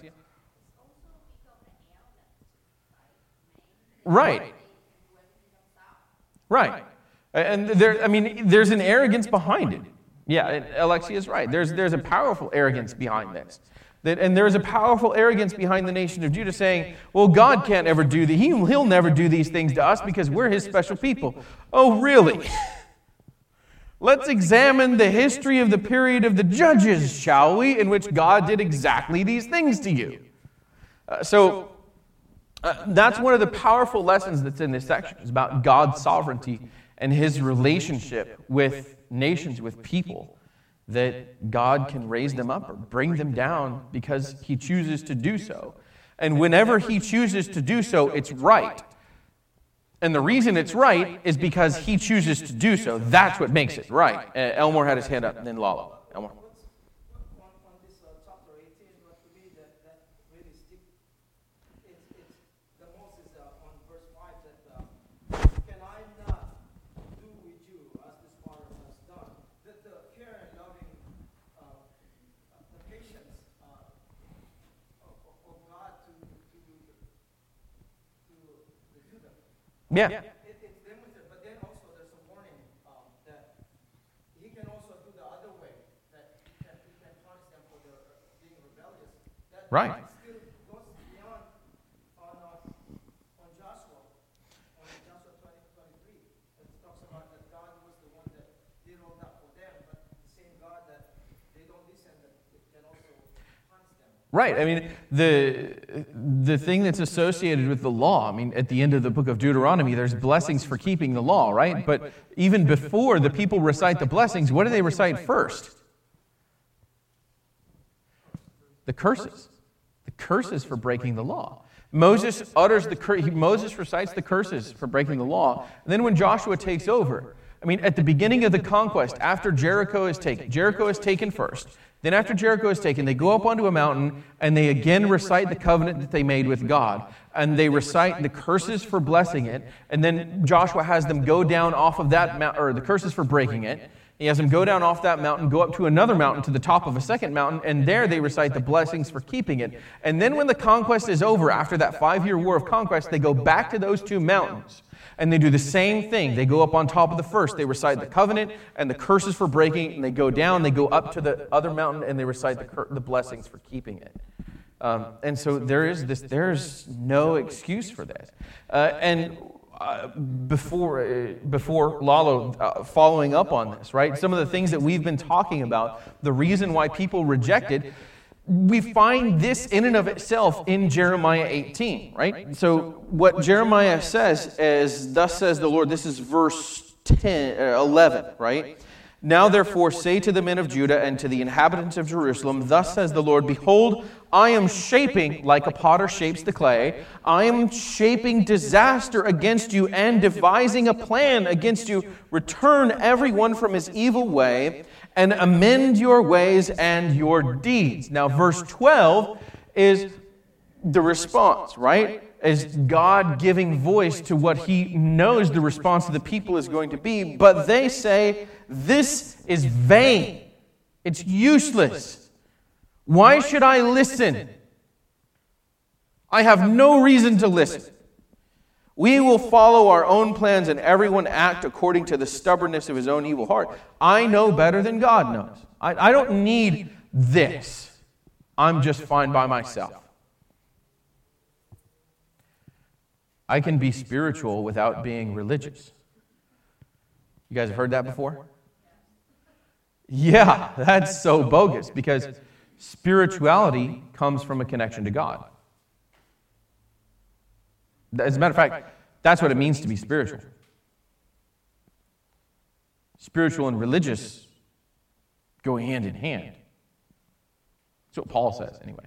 Right. And there's an arrogance behind it. Yeah, Alexia is right. There's a powerful arrogance behind this. And there's a powerful arrogance behind the nation of Judah saying, well, God can't ever do that. He'll never do these things to us because we're His special people. Oh, really? Let's examine the history of the period of the judges, shall we, in which God did exactly these things to you. That's one of the powerful lessons that's in this section. It's about God's sovereignty and His relationship with nations, with people, that God can raise them up or bring them down because He chooses to do so. And whenever He chooses to do so, it's right. And the reason it's right is because He chooses to do so. That's what makes it right. Elmore had his hand up, and then Lalo. Elmore. On this chapter 18, what to me that really sticks, it's the most is on verse 5 that can I not do with you as this Father has done? That the care and loving, the patience of God to the Judah. Yeah. It's demonstrated, but then also there's a warning that He can also do the other way, that He can punish them for their being rebellious. That Right. still goes beyond on Joshua 20:23. It talks about that God was the one that did all that for them, but the same God that they don't listen, that it can also punish them. Right. I mean, the thing that's associated with the law, I mean, at the end of the book of Deuteronomy, there's blessings for keeping the law, right? But even before the people recite the blessings, what do they recite first? The curses. The curses for breaking the law. Moses recites the curses for breaking the law. And then when Joshua takes over, I mean, at the beginning of the conquest, after Jericho is taken first. Then after Jericho is taken, they go up onto a mountain and they again recite the covenant that they made with God. And they recite the curses for blessing it. And then Joshua has them go down off of that mountain, or the curses for breaking it. He has them go down off that mountain, go up to another mountain, to the top of a second mountain, and there they recite the blessings for keeping it. And then when the conquest is over, after that 5-year war of conquest, they go back to those two mountains. And they do the same thing. They go up on top of the first. They recite the covenant and the curses for breaking, and they go down. They go up to the other mountain, and they recite the blessings for keeping it. And so there's no excuse for this. And before Lalo following up on this, right? Some of the things that we've been talking about, the reason why people rejected, we find this in and of itself in Jeremiah 18, right? So what Jeremiah says is, thus says the Lord, this is verse 11, right? Now therefore say to the men of Judah and to the inhabitants of Jerusalem, thus says the Lord, behold, I am shaping like a potter shapes the clay. I am shaping disaster against you and devising a plan against you. Return everyone from his evil way and amend your ways and your deeds. Now verse 12 is the response, right? Is God giving voice to what he knows the response of the people is going to be. But they say, this is vain. It's useless. Why should I listen? I have no reason to listen. We will follow our own plans and everyone act according to the stubbornness of his own evil heart. I know better than God knows. I don't need this. I'm just fine by myself. I can be spiritual without being religious. You guys have heard that before? Yeah, that's so bogus because spirituality comes from a connection to God. As a matter of fact, that's what it means to be spiritual. Spiritual and religious go hand in hand. That's what Paul says, anyway.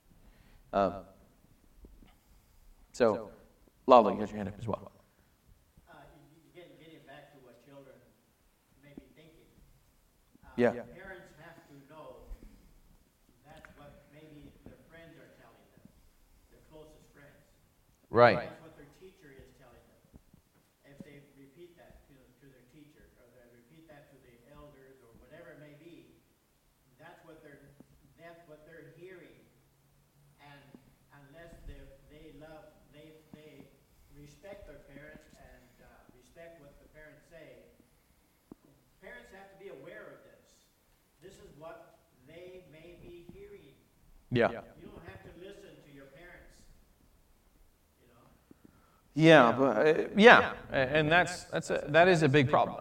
So, Lalo, you got your hand up as well. Getting back to what children may be thinking. Yeah. Parents have to know that's what maybe their friends are telling them, their closest friends. Right. That's what their teacher is telling them. If they repeat that to their teacher, or they repeat that to the elders, or whatever it may be, that's what they're hearing. And unless they respect their parents and respect what the parents say, parents have to be aware of this. This is what they may be hearing. Yeah. You don't have to listen to your parents. You know. Yeah, but yeah, and that is a big problem.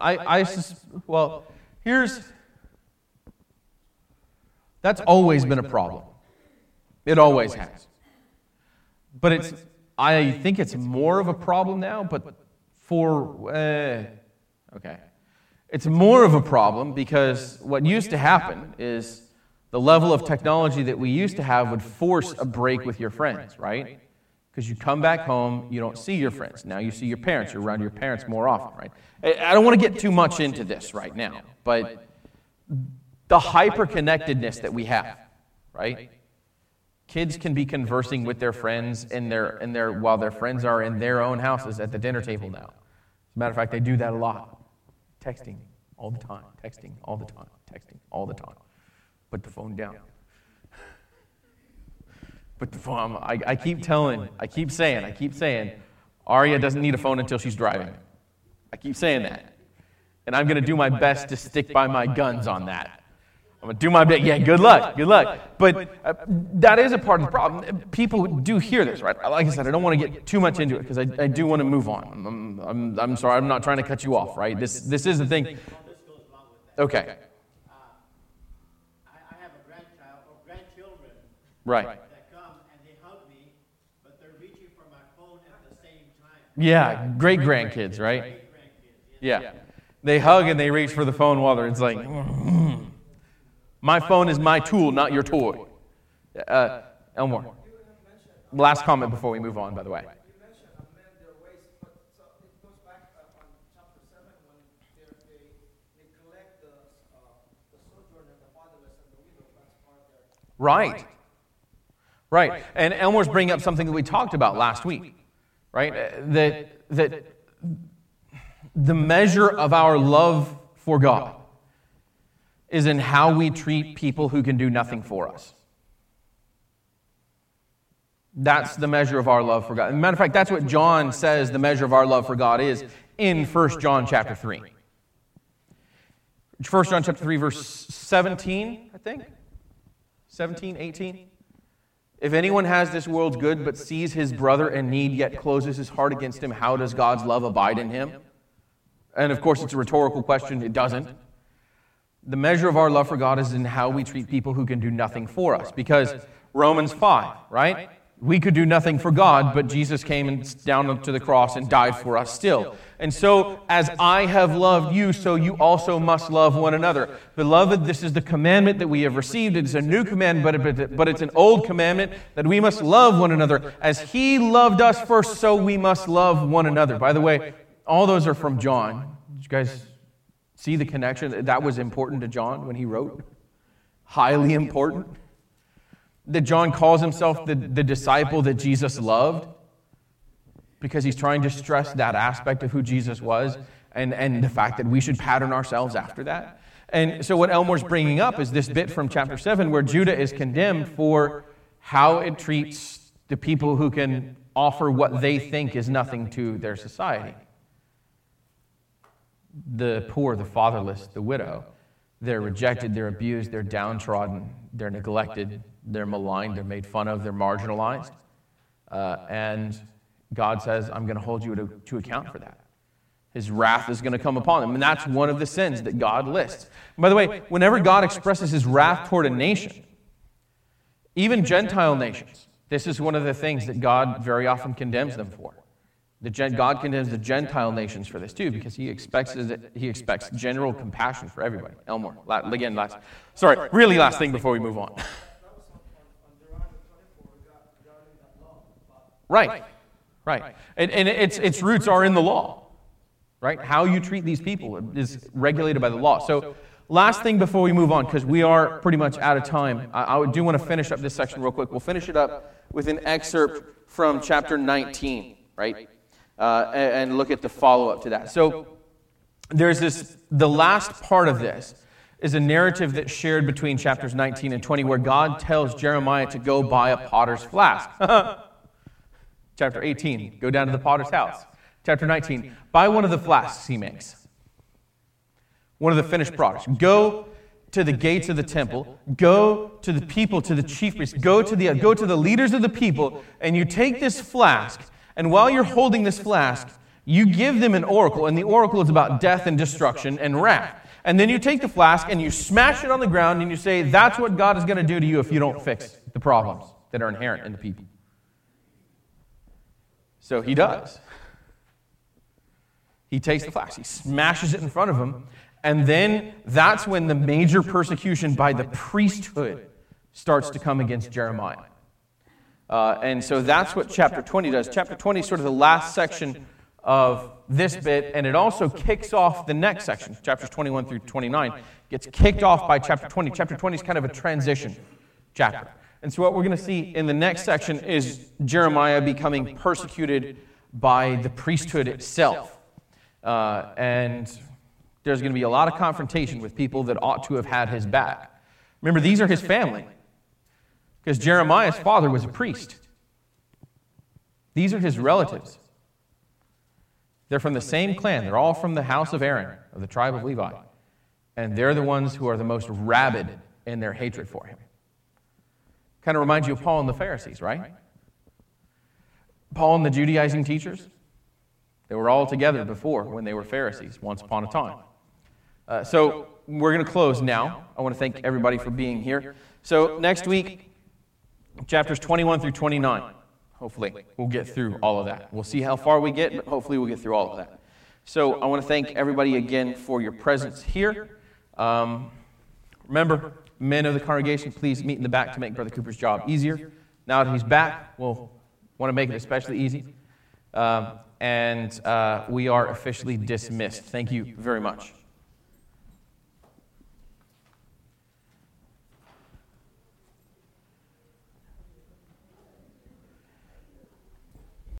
That's always been a problem. It always has. But I think it's more of a problem now. But it's more of a problem because what used to happen is the level of technology that we used to have would force a break with your friends, right? Because you come back home, you don't see your friends. Now you see your parents. You're around your parents more often, right? I don't want to get too much into this right now, but the hyper-connectedness that we have, right? Kids can be conversing with their friends while their friends are in their own houses at the dinner table now. As a matter of fact, they do that a lot. Texting all the time, texting all the time, texting all the time. Put the phone down. Put the phone. I keep saying, Aria doesn't need a phone until she's driving. I keep saying that. And I'm going to do my best to stick by my guns on that. I'm going to do my best. Yeah, good luck. But that is a part of the problem. People do hear this, right? Like I said, I don't want to get too much into it because I do want to move on. I'm sorry, I'm not trying to cut you off, right? This is the thing. Okay. I have a grandchild or grandchildren. Right. That come and they hug me, but they're reaching for my phone at the same time. Yeah, great grandkids, right? Yeah. They hug and they reach for the phone while it's like, my phone is my tool, not your toy. Elmore. Last comment before we move on, by the way. You mentioned amend their ways, but so it goes back on chapter 7 when they neglect the sojourner, the fatherless, and the widow. That's part there. Right. And Elmore's bringing up something that we talked about last week, right? That the measure of our love for God is in how we treat people who can do nothing for us. That's the measure of our love for God. As a matter of fact, that's what John says the measure of our love for God is in 1 John chapter 3. 1 John chapter 3, verse 17, I think. 17, 18. If anyone has this world's good but sees his brother in need yet closes his heart against him, how does God's love abide in him? And of course, it's a rhetorical question. It doesn't. The measure of our love for God is in how we treat people who can do nothing for us. Because Romans 5, right? We could do nothing for God, but Jesus came and down to the cross and died for us still. And so, as I have loved you, so you also must love one another. Beloved, this is the commandment that we have received. It is a new commandment, but it's an old commandment that we must love one another. As He loved us first, so we must love one another. By the way, all those are from John. Did you guys see the connection? That was important to John when he wrote. Highly important. That John calls himself the disciple that Jesus loved because he's trying to stress that aspect of who Jesus was and the fact that we should pattern ourselves after that. And so what Elmore's bringing up is this bit from chapter 7 where Judah is condemned for how it treats the people who can offer what they think is nothing to their society. The poor, the fatherless, the widow. They're rejected, they're abused, they're downtrodden, they're neglected, they're maligned, they're made fun of, they're marginalized. And God says, I'm going to hold you to account for that. His wrath is going to come upon them. And that's one of the sins that God lists. And by the way, whenever God expresses His wrath toward a nation, even Gentile nations, this is one of the things that God very often condemns them for. God condemns the Gentile nations for this too, because He expects general compassion for everybody. Elmore, last thing before we move on. That was on Deuteronomy 24 regarding that law. Right. And its roots are in the law, right? How you treat these people is regulated by the law. So last thing before we move on, because we are pretty much out of time, I do want to finish up this section real quick. We'll finish it up with an excerpt from chapter 19, right? And look at the follow-up to that. So there's the last part of this is a narrative that's shared between chapters 19 and 20 where God tells Jeremiah to go buy a potter's flask. Chapter 18, go down to the potter's house. Chapter 19, buy one of the flasks he makes. One of the finished products. Go to the gates of the temple. Go to the people, to the chief priests. Go to the leaders of the people, and you take this flask. And while you're holding this flask, you give them an oracle, and the oracle is about death and destruction and wrath. And then you take the flask and you smash it on the ground and you say, that's what God is going to do to you if you don't fix the problems that are inherent in the people. So He does. He takes the flask, He smashes it in front of him, and then that's when the major persecution by the priesthood starts to come against Jeremiah. And so that's what chapter 20 does. Chapter 20 is sort of the last section of this bit, and it also kicks off the next section. Chapters 21 through 29 gets kicked off by chapter 20. Chapter 20 is kind of a transition chapter. And so what we're going to see in the next section is Jeremiah becoming persecuted by the priesthood itself. And there's going to be a lot of confrontation with people that ought to have had his back. Remember, these are his family. Because Jeremiah's father was a priest. These are his relatives. They're from the same clan. They're all from the house of Aaron, of the tribe of Levi. And they're the ones who are the most rabid in their hatred for him. Kind of reminds you of Paul and the Pharisees, right? Paul and the Judaizing teachers, they were all together before when they were Pharisees, once upon a time. So we're going to close now. I want to thank everybody for being here. So next week, chapters 21 through 29. Hopefully, we'll get through all of that. We'll see how far we get, but hopefully we'll get through all of that. So I want to thank everybody again for your presence here. Remember, men of the congregation, please meet in the back to make Brother Cooper's job easier. Now that he's back, we'll want to make it especially easy. And we are officially dismissed. Thank you very much.